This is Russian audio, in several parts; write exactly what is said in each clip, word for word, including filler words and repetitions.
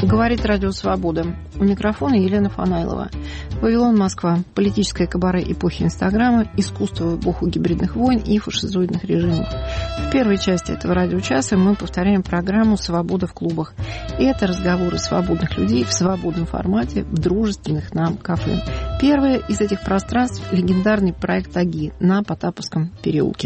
Говорит Радио Свобода. У микрофона Елена Фанайлова. Вавилон, Москва. Политическое кабаре эпохи Инстаграма, искусство в эпоху гибридных войн и фашизоидных режимов. В первой части этого радиочаса мы повторяем программу «Свобода в клубах». И это разговоры свободных людей в свободном формате в дружественных нам кафе. Первое из этих пространств – легендарный проект «Аги» на Потаповском переулке.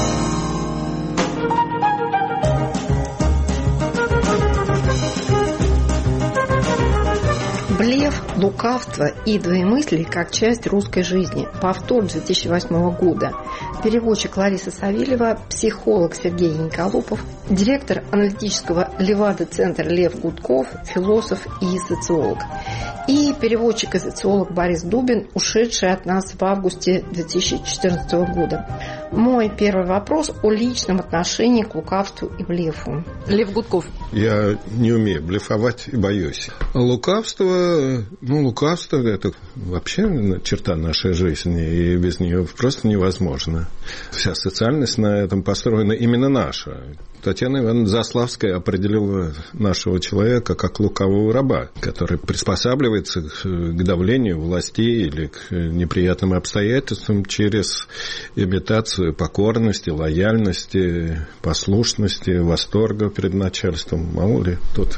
Блеф, лукавство и двоемыслие как часть русской жизни. Повтор две тысячи восьмого года. Переводчик Лариса Савельева, психолог Сергей Николопов, директор аналитического Левада-центра Лев Гудков, философ и социолог. И переводчик и социолог Борис Дубин, ушедший от нас в августе две тысячи четырнадцатого года. Мой первый вопрос о личном отношении к лукавству и блефу. Лев Гудков. Я не умею блефовать и боюсь. Лукавство, ну, лукавство – это вообще черта нашей жизни, и без нее просто невозможно. Вся социальность на этом построена именно наша. Татьяна Ивановна Заславская определила нашего человека как лукавого раба, который приспосабливается к давлению властей или к неприятным обстоятельствам через имитацию покорности, лояльности, послушности, восторга перед начальством. Мало ли, тут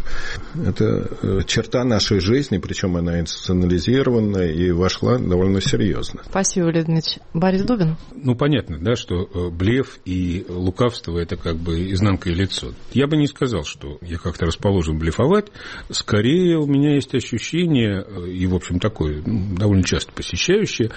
это черта нашей жизни, причем она институционализирована и вошла довольно серьезно. Спасибо, Леонид Дмитриевич. Борис Дубин? Ну, понятно, да, что блеф и лукавство – это как бы изнанка и лицо. Я бы не сказал, что я как-то расположен блефовать. Скорее, у меня есть ощущение, и, в общем, такое довольно часто посещающее,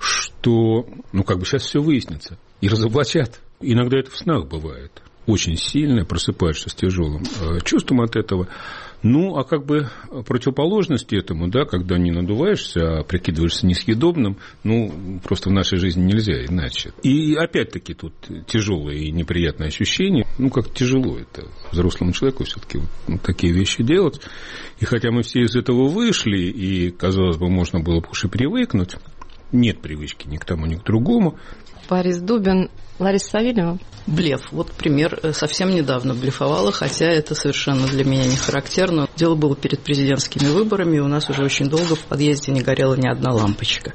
что, ну, как бы сейчас все выяснится и разоблачат. Иногда это в снах бывает. Очень сильно просыпаешься с тяжелым чувством от этого. Ну, а как бы противоположность этому, да, когда не надуваешься, а прикидываешься несъедобным, ну, просто в нашей жизни нельзя иначе. И опять-таки тут тяжелое и неприятное ощущение. Ну, как тяжело это взрослому человеку все-таки вот такие вещи делать. И хотя мы все из этого вышли, и, казалось бы, можно было бы уж и привыкнуть, нет привычки ни к тому, ни к другому. Борис Дубин, Лариса Савельева. Блеф. Вот пример. Совсем недавно блефовала, хотя это совершенно для меня не характерно. Дело было перед президентскими выборами, и у нас уже очень долго в подъезде не горела ни одна лампочка.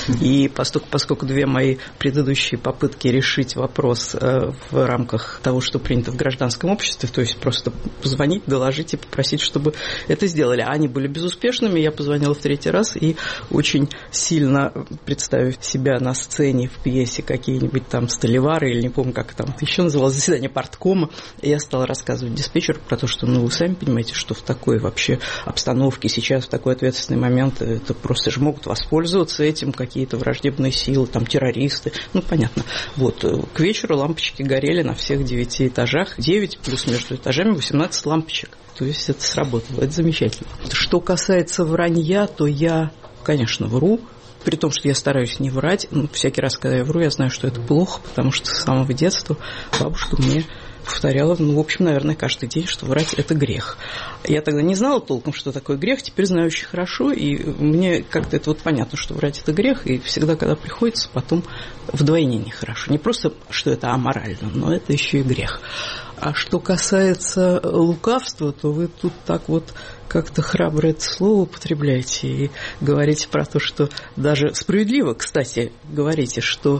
И поскольку, поскольку две мои предыдущие попытки решить вопрос в рамках того, что принято в гражданском обществе, то есть просто позвонить, доложить и попросить, чтобы это сделали, они были безуспешными, я позвонила в третий раз и очень сильно, представив себя на сцене в пьесе какие-нибудь там Столивары или не помню, как там это еще называлось, заседание парткома, и я стала рассказывать диспетчеру про то, что, ну, вы сами понимаете, что в такой вообще обстановке сейчас, в такой ответственный момент, это просто же могут воспользоваться этим какие-то враждебные силы, там, террористы, ну, понятно. Вот, к вечеру лампочки горели на всех девяти этажах, девять плюс между этажами восемнадцать лампочек, то есть это сработало, это замечательно. Что касается вранья, то я, конечно, вру, при том, что я стараюсь не врать. Ну, всякий раз, когда я вру, я знаю, что это плохо, потому что с самого детства бабушка мне повторяла, ну, в общем, наверное, каждый день, что врать – это грех. Я тогда не знала толком, что такое грех, теперь знаю очень хорошо, и мне как-то это вот понятно, что врать – это грех, и всегда, когда приходится, потом вдвойне нехорошо. Не просто, что это аморально, но это еще и грех. А что касается лукавства, то вы тут так вот как-то храбро это слово употребляете и говорите про то, что даже справедливо, кстати, говорите, что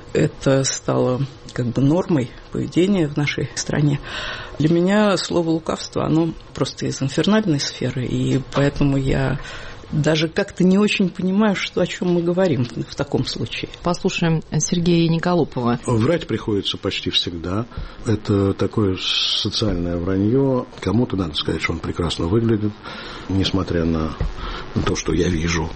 это стало как бы нормой поведения в нашей стране. Для меня слово лукавство, оно просто из инфернальной сферы, и поэтому я даже как-то не очень понимаю, что, о чем мы говорим в таком случае. Послушаем Сергея Николопова. Врать приходится почти всегда. Это такое социальное вранье. Кому-то надо сказать, что он прекрасно выглядит, несмотря на то, что я вижу.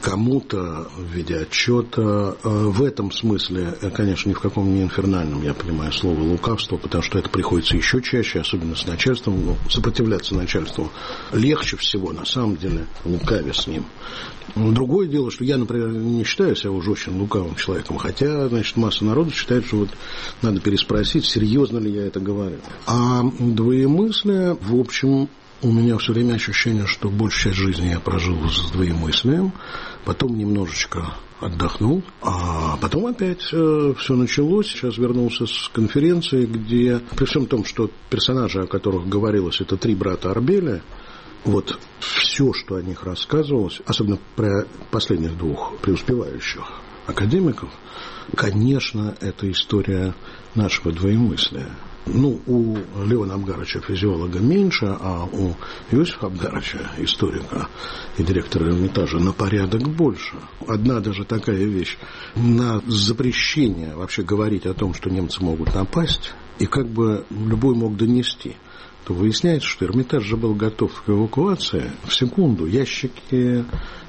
Кому-то в виде отчета. В этом смысле, конечно, ни в каком не инфернальном, я понимаю, слово лукавство, потому что это приходится еще чаще, особенно с начальством. Ну, сопротивляться начальству легче всего, на самом деле, лукаве с ним. Другое дело, что я, например, не считаю себя уже очень лукавым человеком, хотя, значит, масса народа считает, что вот надо переспросить, серьезно ли я это говорю. А двоемыслие, в общем, у меня все время ощущение, что большую часть жизни я прожил с двоемыслием, потом немножечко отдохнул, а потом опять э, все началось. Сейчас вернулся с конференции, где, при всем том, что персонажи, о которых говорилось, это три брата Арбеля, вот все, что о них рассказывалось, особенно про последних двух преуспевающих академиков, конечно, это история нашего двоемыслия. Ну, у Леона Абгаровича, физиолога, меньше, а у Иосифа Абгаровича, историка и директора Эрмитажа, на порядок больше. Одна даже такая вещь. На запрещение вообще говорить о том, что немцы могут напасть, и как бы любой мог донести, то выясняется, что Эрмитаж же был готов к эвакуации в секунду. Ящики,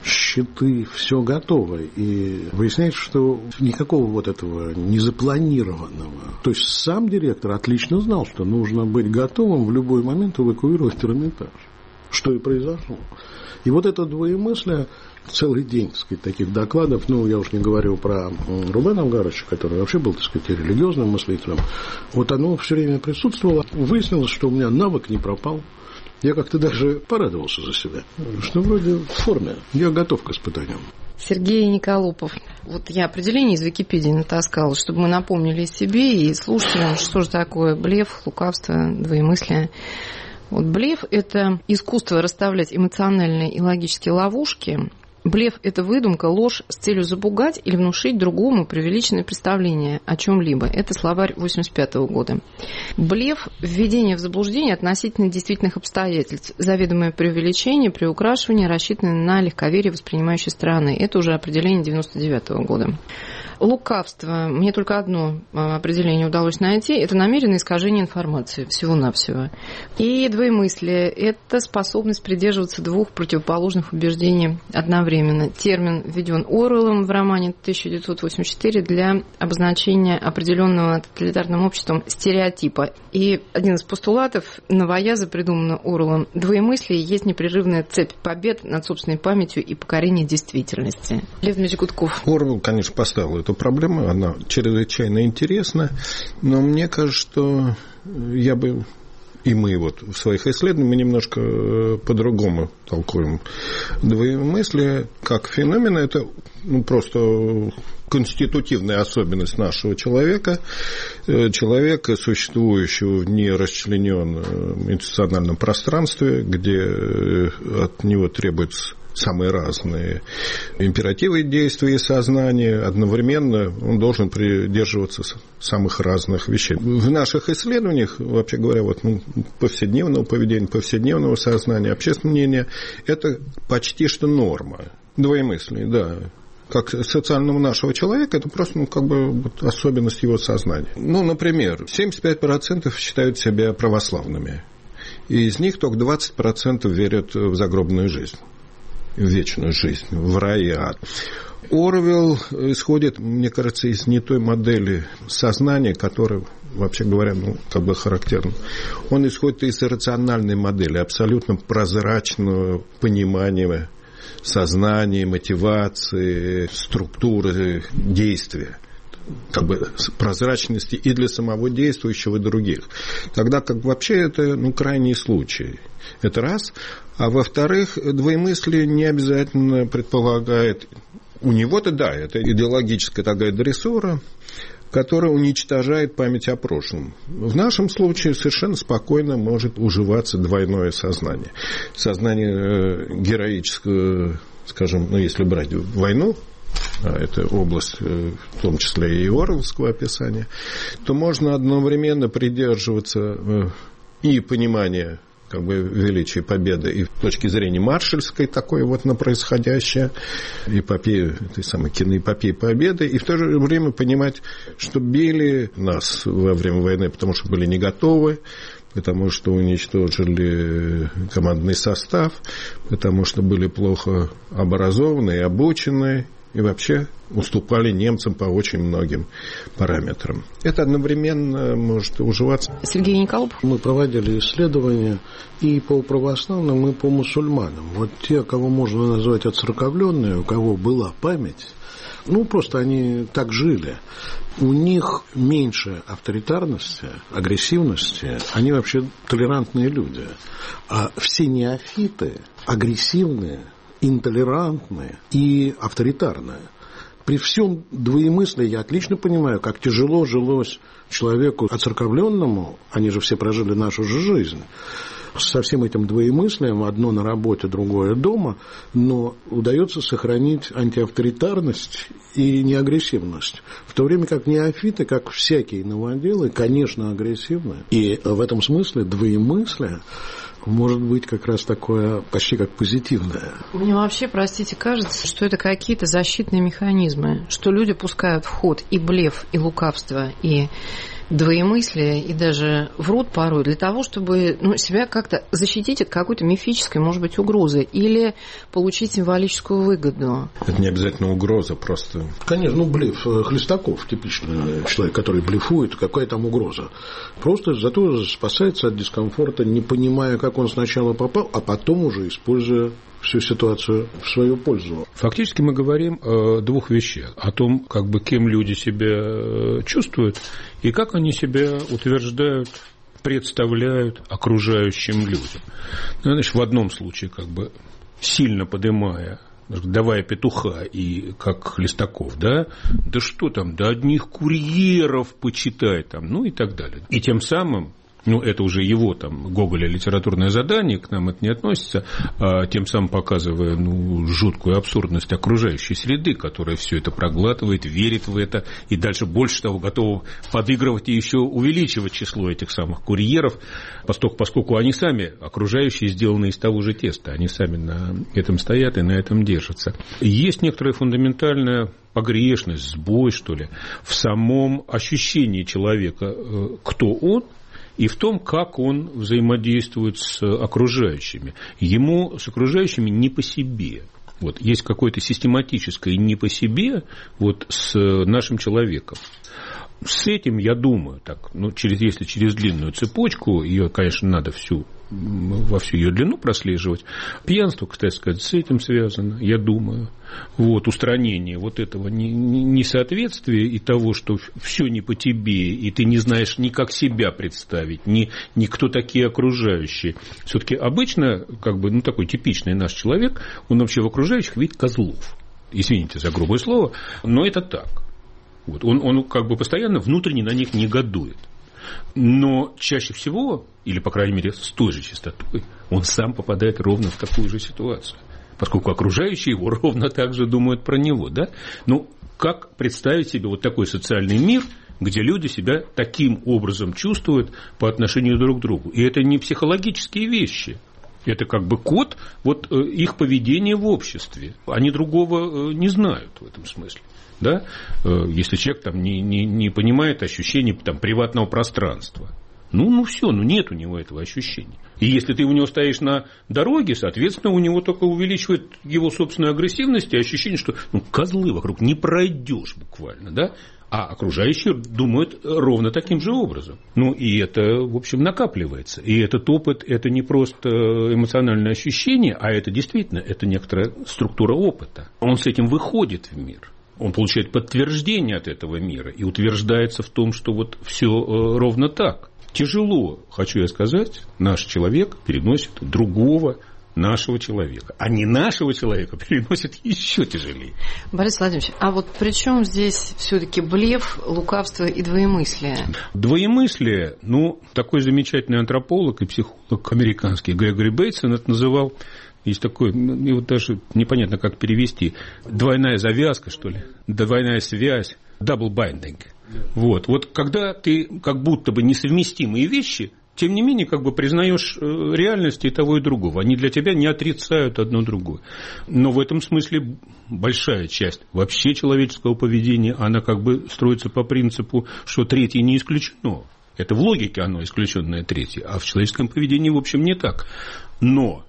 щиты, все готово. И выясняется, что никакого вот этого незапланированного. То есть сам директор отлично знал, что нужно быть готовым в любой момент эвакуировать Эрмитаж. Что и произошло. И вот это двоемыслие, целый день, так сказать, таких докладов, ну, я уж не говорю про Рубена Абгаровича, который вообще был, так сказать, религиозным мыслителем, вот оно все время присутствовало. Выяснилось, что у меня навык не пропал. Я как-то даже порадовался за себя, что вроде в форме, я готов к испытаниям. Сергей Николопов. Вот я определение из Википедии натаскала, чтобы мы напомнили себе и слушателям, что же такое блеф, лукавство, двоемыслие. Вот блеф – это искусство расставлять эмоциональные и логические ловушки. Блеф – это выдумка, ложь с целью запугать или внушить другому преувеличенное представление о чем-либо. Это словарь восемьдесят пятого года. Блеф – введение в заблуждение относительно действительных обстоятельств, заведомое преувеличение, приукрашивание, рассчитанное на легковерие воспринимающей стороны. Это уже определение девяносто девятого года. Лукавство. Мне только одно определение удалось найти. Это намеренное искажение информации, всего-навсего. И двоемыслие – это способность придерживаться двух противоположных убеждений одновременно. Термин введен Оруэллом в романе тысяча девятьсот восемьдесят четыре для обозначения определенного тоталитарным обществом стереотипа. И один из постулатов новояза, придуманного Оруэллом: двоемыслие есть непрерывная цепь побед над собственной памятью и покорение действительности. Лев Дмитриевич Гудков. Оруэлл, конечно, поставил эту проблему, она чрезвычайно интересна, но мне кажется, что я бы, и мы вот в своих исследованиях мы немножко по-другому толкуем двоемыслие как феномен. Это ну, просто конститутивная особенность нашего человека, человека, существующего в нерасчлененном институциональном пространстве, где от него требуется самые разные императивы действия и сознания. Одновременно он должен придерживаться самых разных вещей. В наших исследованиях, вообще говоря, вот, ну, повседневного поведения, повседневного сознания, общественного мнения, это почти что норма. Двоемыслие, да. Как социального нашего человека, это просто ну, как бы вот особенность его сознания. Ну, например, семьдесят пять процентов считают себя православными. И из них только двадцать процентов верят в загробную жизнь. В вечную жизнь, в рай и ад. Орвелл исходит, мне кажется, из не той модели сознания, которая, вообще говоря, ну, как бы характерна. Он исходит из рациональной модели, абсолютно прозрачного понимания сознания, мотивации, структуры действия. Как бы прозрачности и для самого действующего, и других. Тогда как вообще это ну, крайний случай. Это раз. А во-вторых, двоемыслие не обязательно предполагает... У него-то, да, это идеологическая такая дрессура, которая уничтожает память о прошлом. В нашем случае совершенно спокойно может уживаться двойное сознание. Сознание героического, скажем, ну, если брать войну, а это область, в том числе и оруэлловского описания, то можно одновременно придерживаться и понимания как бы величия победы и с точки зрения маршальской такой вот на происходящее, эпопею, этой самой киноэпопеи победы, и в то же время понимать, что били нас во время войны, потому что были не готовы, потому что уничтожили командный состав, потому что были плохо образованы и обучены, и вообще уступали немцам по очень многим параметрам. Это одновременно может уживаться. Сергей Николопов. Мы проводили исследования и по православным, и по мусульманам. Вот те, кого можно назвать отцерковленные, у кого была память, ну, просто они так жили. У них меньше авторитарности, агрессивности, они вообще толерантные люди. А все неофиты агрессивные, интолерантные и авторитарные. При всем двоемыслии я отлично понимаю, как тяжело жилось человеку оцерковленному, они же все прожили нашу же жизнь, со всем этим двоемыслием, одно на работе, другое дома, но удается сохранить антиавторитарность и неагрессивность. В то время как неофиты, как всякие новоделы, конечно, агрессивны. И в этом смысле двоемыслие может быть как раз такое почти как позитивное. Мне вообще, простите, кажется, что это какие-то защитные механизмы, что люди пускают в ход и блеф, и лукавство, и двоемыслие, и даже врут порой для того, чтобы ну, себя как-то защитить от какой-то мифической, может быть, угрозы или получить символическую выгоду. Это не обязательно угроза, просто... Конечно, ну, блеф. Хлестаков, типичный человек, который блефует, какая там угроза. Просто зато спасается от дискомфорта, не понимая, как он сначала попал, а потом уже используя всю ситуацию в свою пользу. Фактически мы говорим о двух вещах. О том, как бы кем люди себя чувствуют и как они себя утверждают, представляют окружающим людям. Ну, значит, в одном случае как бы сильно поднимая, давая петуха и как Хлестаков, да, да что там, да одних курьеров почитай там, ну и так далее. И тем самым, ну, это уже его, там, Гоголя литературное задание, к нам это не относится, а тем самым показывая, ну, жуткую абсурдность окружающей среды, которая все это проглатывает, верит в это, и дальше больше того готова подыгрывать и еще увеличивать число этих самых курьеров, поскольку, поскольку они сами, окружающие, сделаны из того же теста, они сами на этом стоят и на этом держатся. Есть некоторая фундаментальная погрешность, сбой, что ли, в самом ощущении человека, кто он, и в том, как он взаимодействует с окружающими. Ему с окружающими не по себе. Вот, есть какое-то систематическое не по себе вот, с нашим человеком. С этим, я думаю, так, ну, через, если через длинную цепочку, ее, конечно, надо всю, во всю ее длину прослеживать. Пьянство, кстати сказать, с этим связано, я думаю. Вот, устранение вот этого несоответствия и того, что все не по тебе, и ты не знаешь ни как себя представить, ни, ни кто такие окружающие. Все-таки обычно, как бы, ну, такой типичный наш человек, он вообще в окружающих видит козлов. Извините за грубое слово, но это так. Вот. Он, он как бы постоянно внутренне на них негодует. Но чаще всего, или, по крайней мере, с той же частотой, он сам попадает ровно в такую же ситуацию. Поскольку окружающие его ровно так же думают про него. Да? Ну, как представить себе вот такой социальный мир, где люди себя таким образом чувствуют по отношению друг к другу? И это не психологические вещи. Это как бы код вот, их поведения в обществе. Они другого не знают в этом смысле. Да? Если человек там, не, не, не понимает ощущений там, приватного пространства. Ну, ну все, ну нет у него этого ощущения. И если ты у него стоишь на дороге, соответственно, у него только увеличивает его собственную агрессивность и ощущение, что ну, козлы вокруг не пройдешь буквально, да? А окружающие думают ровно таким же образом. Ну, и это, в общем, накапливается. И этот опыт – это не просто эмоциональное ощущение, а это действительно, это некоторая структура опыта. Он с этим выходит в мир. Он получает подтверждение от этого мира и утверждается в том, что вот все ровно так. Тяжело, хочу я сказать, наш человек переносит другого нашего человека, а не нашего человека переносит еще тяжелее. Борис Владимирович, а вот при чем здесь все-таки блеф, лукавство и двоемыслие? Двоемыслие, ну, такой замечательный антрополог и психолог американский Грегори Бейтсон это называл. Есть такой, его даже непонятно, как перевести. Двойная завязка, что ли? Двойная связь. Double binding. Вот. Вот когда ты как будто бы несовместимые вещи, тем не менее, как бы признаешь реальность и того, и другого. Они для тебя не отрицают одно другое. Но в этом смысле большая часть вообще человеческого поведения, она как бы строится по принципу, что третье не исключено. Это в логике оно исключенное третье, а в человеческом поведении, в общем, не так. Но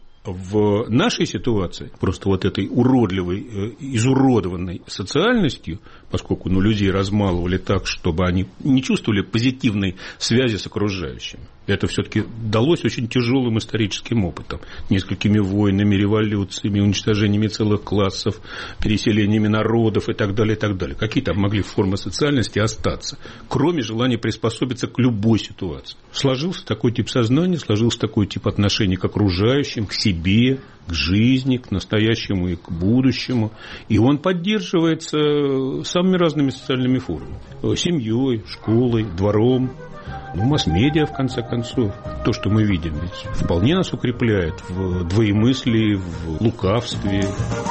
в нашей ситуации, просто вот этой уродливой, изуродованной социальностью, поскольку ну, людей размалывали так, чтобы они не чувствовали позитивной связи с окружающими, это все-таки далось очень тяжелым историческим опытом. Несколькими войнами, революциями, уничтожениями целых классов, переселениями народов и так далее, и так далее. Какие там могли формы социальности остаться, кроме желания приспособиться к любой ситуации? Сложился такой тип сознания, сложился такой тип отношений к окружающим, к себе, себе, к жизни, к настоящему и к будущему. И он поддерживается самыми разными социальными формами. Семьей, школой, двором, ну, масс-медиа, в конце концов. То, что мы видим, ведь вполне нас укрепляет в двоемыслии, в лукавстве.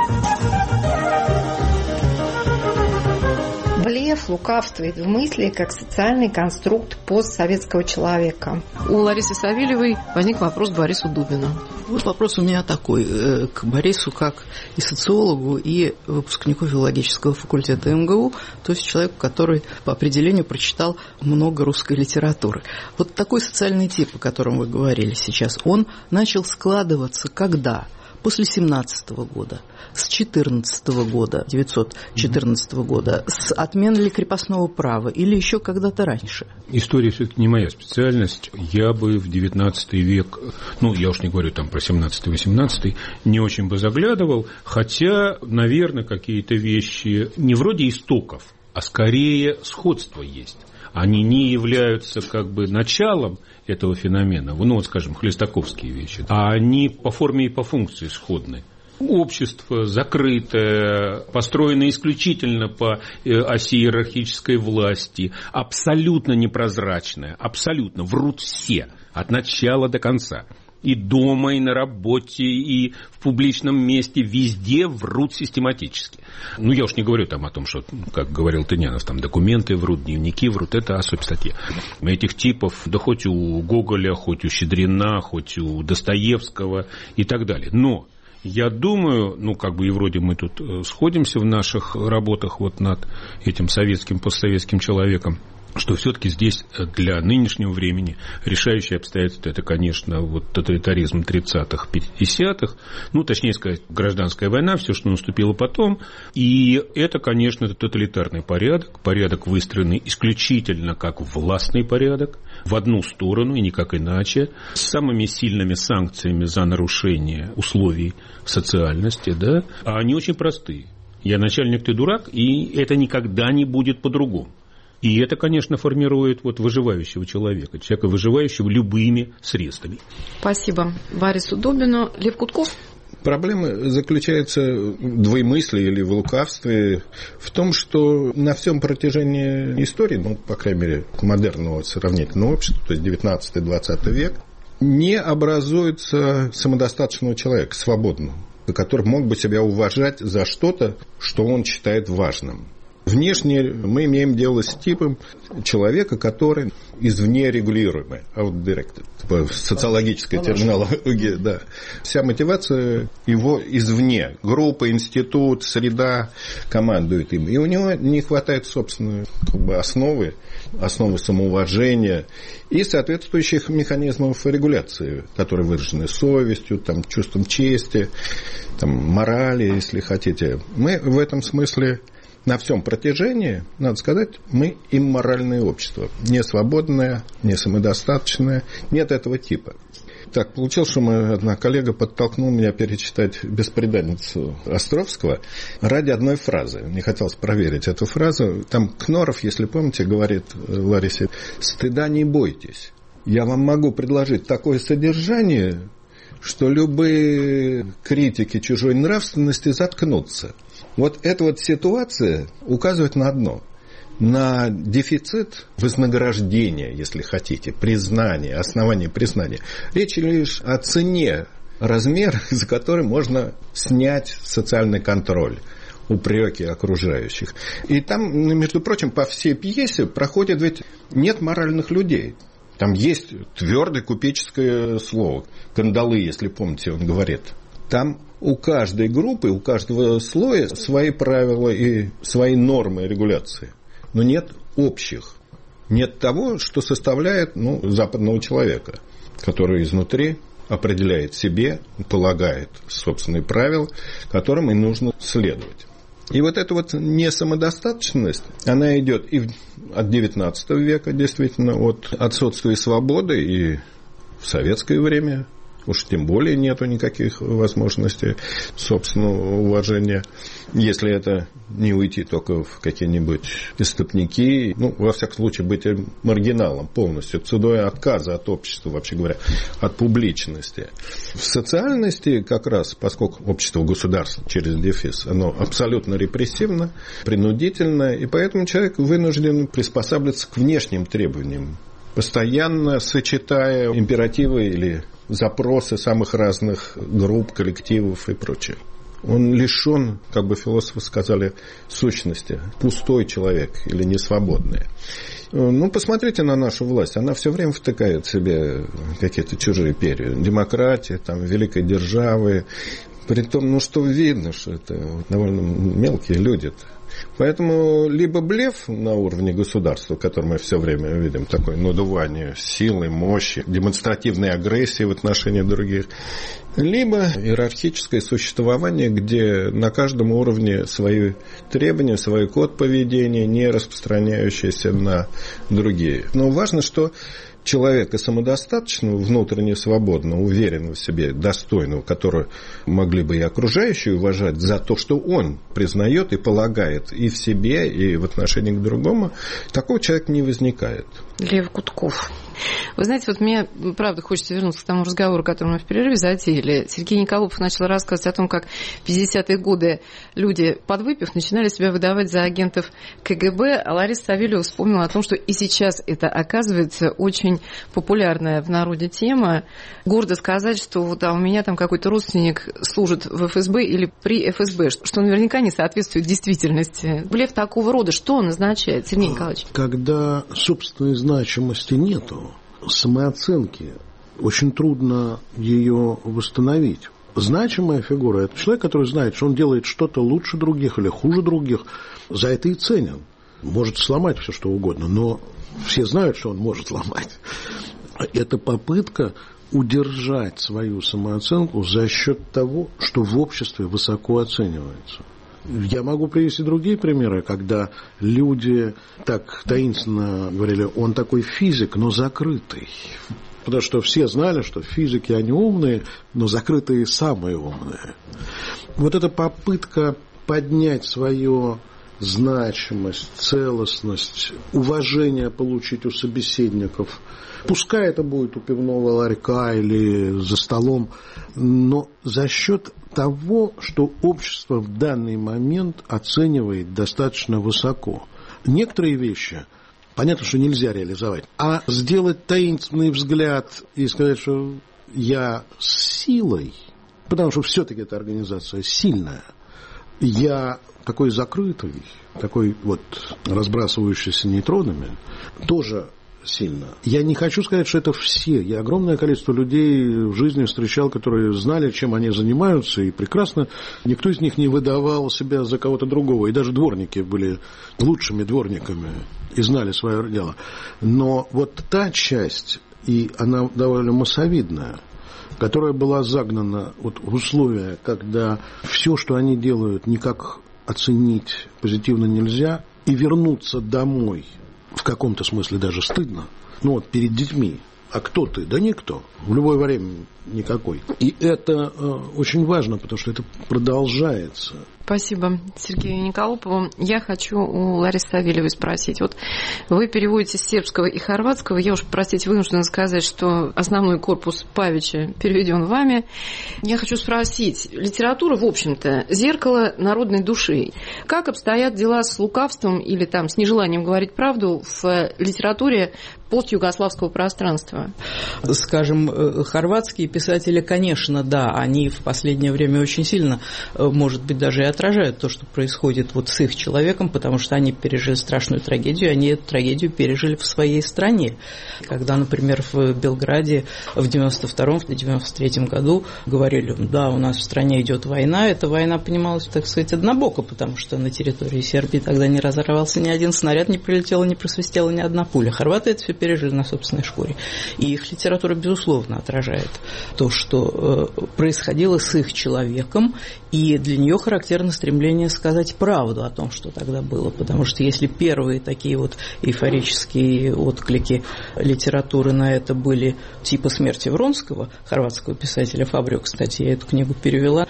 Блеф, лукавство и двумыслие как социальный конструкт постсоветского человека. У Ларисы Савельевой возник вопрос к Борису Дубину. Вот вопрос у меня такой, к Борису как и социологу, и выпускнику филологического факультета эм гэ у, то есть человеку, который по определению прочитал много русской литературы. Вот такой социальный тип, о котором вы говорили сейчас, он начал складываться когда? После семнадцатого года, с четырнадцатого года, девятьсот четырнадцатого года, с отмены ли крепостного права или еще когда-то раньше? История все-таки не моя специальность. Я бы в девятнадцатый век, ну, я уж не говорю там про семнадцатый-восемнадцатый, не очень бы заглядывал, хотя, наверное, какие-то вещи не вроде истоков, а скорее сходство есть. Они не являются как бы началом этого феномена, ну вот, скажем, хлестаковские вещи, а они по форме и по функции сходны. Общество закрытое, построено исключительно по оси иерархической власти, абсолютно непрозрачное, абсолютно врут все, от начала до конца. И дома, и на работе, и в публичном месте, везде врут систематически. Ну, я уж не говорю там о том, что, как говорил Тынянов, там документы врут, дневники врут, это особая статья. Этих типов, да хоть у Гоголя, хоть у Щедрина, хоть у Достоевского и так далее. Но я думаю, ну, как бы и вроде мы тут сходимся в наших работах вот над этим советским, постсоветским человеком, что все-таки здесь для нынешнего времени решающее обстоятельство — это, конечно, вот тоталитаризм тридцатых, пятидесятых, ну, точнее сказать, гражданская война, все, что наступило потом, и это, конечно, тоталитарный порядок, порядок, выстроенный исключительно как властный порядок, в одну сторону и никак иначе, с самыми сильными санкциями за нарушение условий социальности, да, а они очень простые. Я начальник, ты дурак, и это никогда не будет по-другому. И это, конечно, формирует вот выживающего человека, человека, выживающего любыми средствами. Спасибо Борису Дубину. Лев Гудков? Проблема заключается в двоемыслии или в лукавстве в том, что на всем протяжении истории, ну, по крайней мере, модерного сравнительного общества, то есть девятнадцатый-двадцатый век, не образуется самодостаточного человека, свободного, который мог бы себя уважать за что-то, что он считает важным. Внешне мы имеем дело с типом человека, который извне регулируемый, out-directed, по социологической терминологии, да. Вся мотивация его извне. Группа, институт, среда командует им. И у него не хватает собственной как бы, основы, основы самоуважения и соответствующих механизмов регуляции, которые выражены совестью, там, чувством чести, там, морали, если хотите. Мы в этом смысле... На всем протяжении, надо сказать, мы имморальное общество. Не свободное, не самодостаточное. Нет этого типа. Так, получилось, что моя одна коллега подтолкнула меня перечитать «Бесприданницу» Островского ради одной фразы. Мне хотелось проверить эту фразу. Там Кноров, если помните, говорит Ларисе: «Стыда не бойтесь. Я вам могу предложить такое содержание, что любые критики чужой нравственности заткнутся». Вот эта вот ситуация указывает на одно. На дефицит вознаграждения, если хотите, признания, основания признания. Речь лишь о цене, размер, за который можно снять социальный контроль, упреки окружающих. И там, между прочим, по всей пьесе проходит ведь нет моральных людей. Там есть твердое купеческое слово. Кандалы, если помните, он говорит. Там у каждой группы, у каждого слоя свои правила и свои нормы регуляции. Но нет общих. Нет того, что составляет ну, западного человека, который изнутри определяет себе, полагает собственные правила, которым и нужно следовать. И вот эта вот несамодостаточность, она идет и от девятнадцатого века, действительно, от отсутствия свободы, и в советское время уж тем более нету никаких возможностей собственного уважения. Если это не уйти только в какие-нибудь истопники, ну, во всяком случае, быть маргиналом полностью, ценой отказа от общества, вообще говоря, от публичности. В социальности как раз, поскольку общество государство через дефис, оно абсолютно репрессивно, принудительно, и поэтому человек вынужден приспосабливаться к внешним требованиям, постоянно сочетая императивы или запросы самых разных групп, коллективов и прочее. Он лишен, как бы философы сказали, сущности, пустой человек или несвободный. Ну, посмотрите на нашу власть. Она все время втыкает в себе какие-то чужие перья. Демократия, там, великой державы. Притом, ну, что видно, что это довольно мелкие люди-то. Поэтому либо блеф на уровне государства, который мы все время видим, такое надувание силы, мощи, демонстративной агрессии в отношении других, либо иерархическое существование, где на каждом уровне свои требования, свой код поведения, не распространяющиеся на другие. Но важно, что человека самодостаточного, внутренне свободного, уверенного в себе, достойного, которого могли бы и окружающие уважать за то, что он признает и полагает и в себе, и в отношении к другому, такого человека не возникает. Лев Гудков. Вы знаете, вот мне, правда, хочется вернуться к тому разговору, который мы в перерыве затеяли. Сергей Николопов начал рассказывать о том, как в пятидесятые годы люди, подвыпив, начинали себя выдавать за агентов ка гэ бэ, а Лариса Савельева вспомнила о том, что и сейчас это, оказывается, очень популярная в народе тема. Гордо сказать, что вот, а у меня там какой-то родственник служит в эф эс бэ или при эф эс бэ, что наверняка не соответствует действительности. Блеф такого рода, что он означает, Сергей Николаевич? Когда собственной значимости нету, самооценки, очень трудно ее восстановить. Значимая фигура – это человек, который знает, что он делает что-то лучше других или хуже других. За это и ценен. Может сломать все, что угодно, но все знают, что он может ломать. Это попытка удержать свою самооценку за счет того, что в обществе высоко оценивается. Я могу привести другие примеры, когда люди так таинственно говорили, он такой физик, но закрытый. Потому что все знали, что физики, они умные, но закрытые самые умные. Вот эта попытка поднять свою значимость, целостность, уважение получить у собеседников, пускай это будет у пивного ларька или за столом, но за счет того, что общество в данный момент оценивает достаточно высоко. Некоторые вещи, понятно, что нельзя реализовать, а сделать таинственный взгляд и сказать, что я с силой, потому что все-таки эта организация сильная, я такой закрытый, такой вот разбрасывающийся нейтронами, тоже сильно. Я не хочу сказать, что это все. Я огромное количество людей в жизни встречал, которые знали, чем они занимаются, и прекрасно никто из них не выдавал себя за кого-то другого. И даже дворники были лучшими дворниками и знали свое дело. Но вот та часть, и она довольно массовидная, которая была загнана вот в условия, когда все, что они делают, никак оценить позитивно нельзя, и вернуться домой в каком-то смысле даже стыдно. Ну вот перед детьми. А кто ты? Да никто. В любое время никакой. И это э, очень важно, потому что это продолжается. Спасибо Сергею Николопову. Я хочу у Ларисы Савельевой спросить. Вот вы переводите с сербского и хорватского. Я уж, простите, вынуждена сказать, что основной корпус Павича переведен вами. Я хочу спросить. Литература, в общем-то, зеркало народной души. Как обстоят дела с лукавством или там с нежеланием говорить правду в литературе постюгославского пространства? Скажем, хорватские писатели, конечно, да, они в последнее время очень сильно, может быть, даже и отражают то, что происходит вот с их человеком, потому что они пережили страшную трагедию, они эту трагедию пережили в своей стране. Когда, например, в Белграде в девяносто втором — девяносто третьем году говорили, да, у нас в стране идет война, эта война понималась, так сказать, однобоко, потому что на территории Сербии тогда не разорвался ни один снаряд, не прилетела, не просвистела ни одна пуля. Хорваты это все пережили на собственной шкуре. И их литература, безусловно, отражает то, что происходило с их человеком, и для нее характерно стремление сказать правду о том, что тогда было. Потому что если первые такие вот эйфорические отклики литературы на это были типа «Смерти Вронского», хорватского писателя Фабрио, кстати, я эту книгу перевела,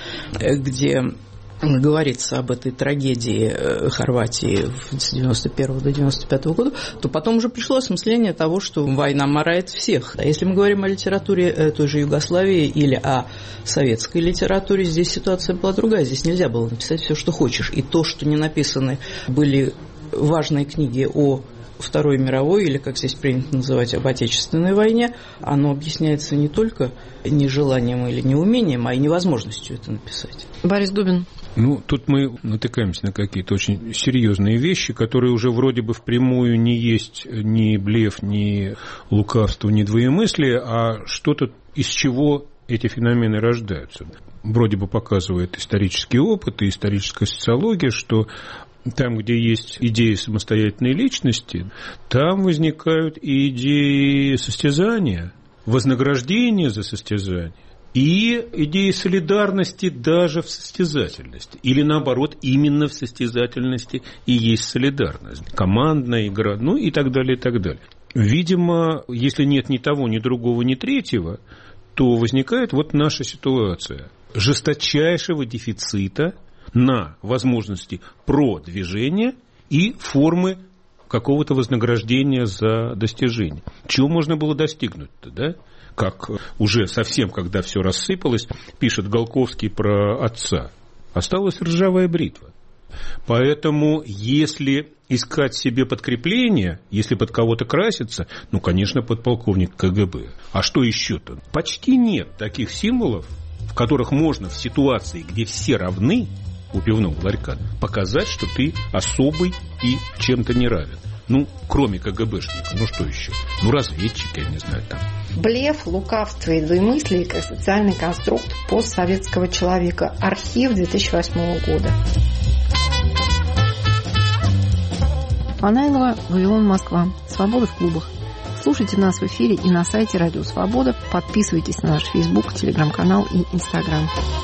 где говорится об этой трагедии Хорватии с девяносто первого до девяносто пятого года, то потом уже пришло осмысление того, что война марает всех. А если мы говорим о литературе той же Югославии или о советской литературе, здесь ситуация была другая. Здесь нельзя было написать все, что хочешь. И то, что не написаны были важные книги о Второй мировой, или, как здесь принято называть, об Отечественной войне, оно объясняется не только нежеланием или неумением, а и невозможностью это написать. Борис Дубин. Ну, тут мы натыкаемся на какие-то очень серьезные вещи, которые уже вроде бы впрямую не есть ни блеф, ни лукавство, ни двоемыслие, а что-то, из чего эти феномены рождаются. Вроде бы показывает исторический опыт и историческая социология, что там, где есть идеи самостоятельной личности, там возникают и идеи состязания, вознаграждения за состязание, и идеи солидарности даже в состязательности. Или наоборот, именно в состязательности и есть солидарность. Командная игра, ну и так далее, и так далее. Видимо, если нет ни того, ни другого, ни третьего, то возникает вот наша ситуация жесточайшего дефицита на возможности продвижения и формы какого-то вознаграждения за достижение. Чего можно было достигнуть-то, да? Как уже совсем, когда все рассыпалось, пишет Голковский про отца. Осталась ржавая бритва. Поэтому, если искать себе подкрепление, если под кого-то краситься, ну, конечно, подполковник КГБ. А что еще-то? Почти нет таких символов, в которых можно в ситуации, где все равны, у пивного ларька, показать, что ты особый и чем-то не равен. Ну, кроме КГБшника, ну что еще? Ну, разведчик, я не знаю, там. Блеф, лукавство и двоемыслие как социальный конструкт постсоветского человека. Архив две тысячи восьмого года. Панайлова, Вавилон, Москва. Свобода в клубах. Слушайте нас в эфире и на сайте Радио Свобода. Подписывайтесь на наш Фейсбук, Телеграм-канал и Инстаграм.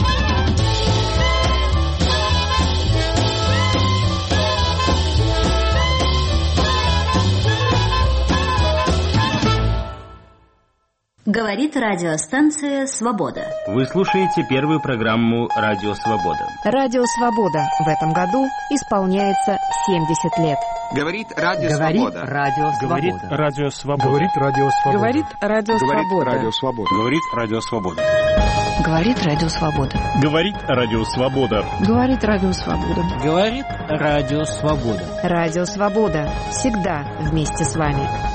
Говорит радиостанция «Свобода». Вы слушаете первую программу «Радио Свобода». «Радио Свобода» в этом году исполняется семьдесят лет. Говорит Радио Говорит Свобода. Радио Говорит Свобода. Радио Свобода. Говорит Радио Свобода. Говорит Радио Свобода. Говорит Радио Свобода. Говорит Радио Свобода. Говорит Радио Свобода. Говорит Радио Свобода. Говорит Радио Свобода. Радио Свобода. Всегда вместе с вами.